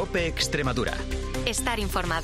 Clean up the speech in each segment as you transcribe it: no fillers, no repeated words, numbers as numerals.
COPE Extremadura. Estar informado.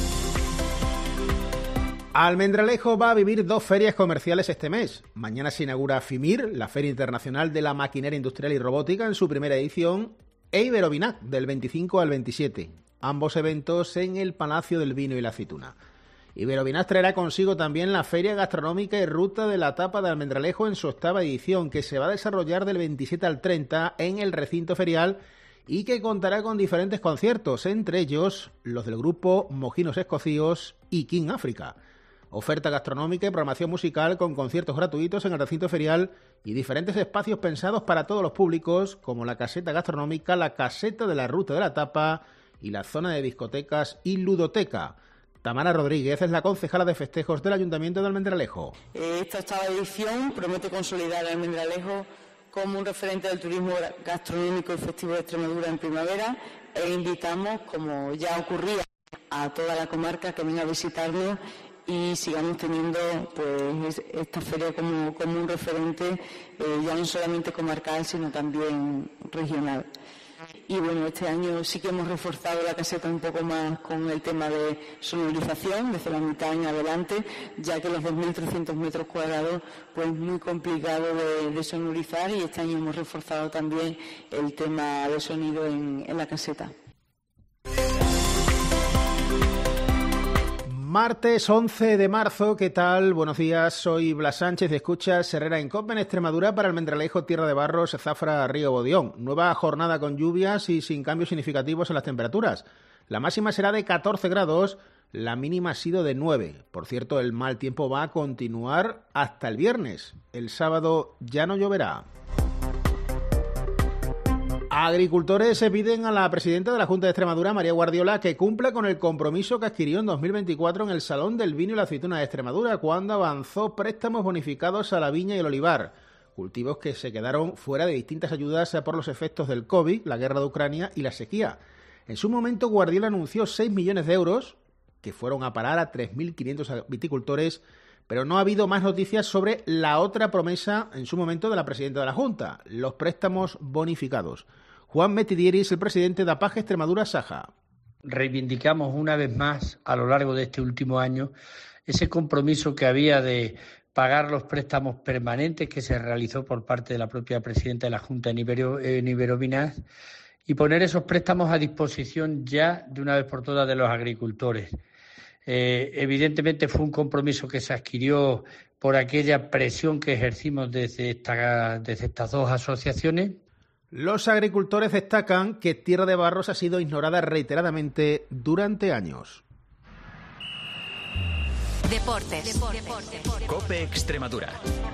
Almendralejo va a vivir 2 ferias comerciales este mes. Mañana se inaugura FIMIR, la Feria Internacional de la Maquinaria Industrial y Robótica, en su primera edición, e Iberovinac, del 25 al 27. Ambos eventos en el Palacio del Vino y la Aceituna. Iberovinac traerá consigo también la Feria Gastronómica y Ruta de la Tapa de Almendralejo en su 8ª edición, que se va a desarrollar del 27 al 30 en el recinto ferial y que contará con diferentes conciertos, entre ellos los del grupo Mojinos Escocíos y King África. Oferta gastronómica y programación musical con conciertos gratuitos en el recinto ferial y diferentes espacios pensados para todos los públicos, como la caseta gastronómica, la caseta de la Ruta de la Tapa y la zona de discotecas y ludoteca. Tamara Rodríguez es la concejala de festejos del Ayuntamiento de Almendralejo. Esta 8ª edición promete consolidar a Almendralejo como un referente del turismo gastronómico y festivo de Extremadura en primavera, e invitamos, como ya ocurría, a toda la comarca que venga a visitarnos y sigamos teniendo pues esta feria como un referente ya no solamente comarcal sino también regional. Y bueno, este año sí que hemos reforzado la caseta un poco más con el tema de sonorización desde la mitad en adelante, ya que los 2.300 metros cuadrados pues muy complicado de sonorizar, y este año hemos reforzado también el tema de sonido en la caseta. Martes 11 de marzo, ¿qué tal? Buenos días, soy Blas Sánchez, escuchas Herrera en COPE en Extremadura. Para Almendralejo, Tierra de Barros, Zafra, Río Bodión. Nueva jornada con lluvias y sin cambios significativos en las temperaturas. La máxima será de 14 grados, la mínima ha sido de 9. Por cierto, el mal tiempo va a continuar hasta el viernes. El sábado ya no lloverá. Agricultores se piden a la presidenta de la Junta de Extremadura, María Guardiola, que cumpla con el compromiso que adquirió en 2024 en el Salón del Vino y la Aceituna de Extremadura, cuando avanzó préstamos bonificados a la viña y el olivar, cultivos que se quedaron fuera de distintas ayudas por los efectos del COVID, la guerra de Ucrania y la sequía. En su momento, Guardiola anunció 6 millones de euros, que fueron a parar a 3.500 viticultores, pero no ha habido más noticias sobre la otra promesa en su momento de la presidenta de la Junta, los préstamos bonificados. Juan Metidieris, el presidente de APAGE Extremadura Saja. Reivindicamos una vez más a lo largo de este último año ese compromiso que había de pagar los préstamos permanentes que se realizó por parte de la propia presidenta de la Junta en Iberovinac y poner esos préstamos a disposición ya de una vez por todas de los agricultores. Evidentemente fue un compromiso que se adquirió por aquella presión que ejercimos desde estas dos asociaciones. Los agricultores destacan que Tierra de Barros ha sido ignorada reiteradamente durante años. Deportes. COPE Extremadura.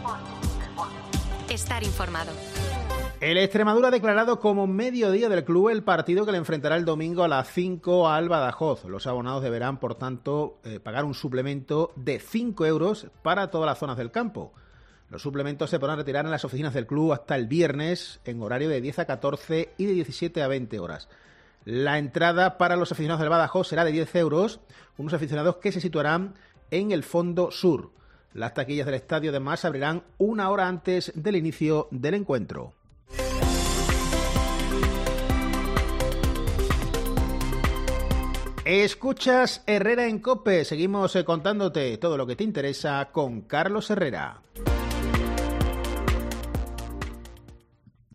Estar informado. El Extremadura ha declarado como mediodía del club el partido que le enfrentará el domingo a las 5 al Badajoz. Los abonados deberán, por tanto, pagar un suplemento de 5 euros para todas las zonas del campo. Los suplementos se podrán retirar en las oficinas del club hasta el viernes, en horario de 10 a 14 y de 17 a 20 horas. La entrada para los aficionados del Badajoz será de 10 euros, unos aficionados que se situarán en el fondo sur. Las taquillas del estadio, además, abrirán una hora antes del inicio del encuentro. Escuchas Herrera en COPE. Seguimos contándote todo lo que te interesa con Carlos Herrera.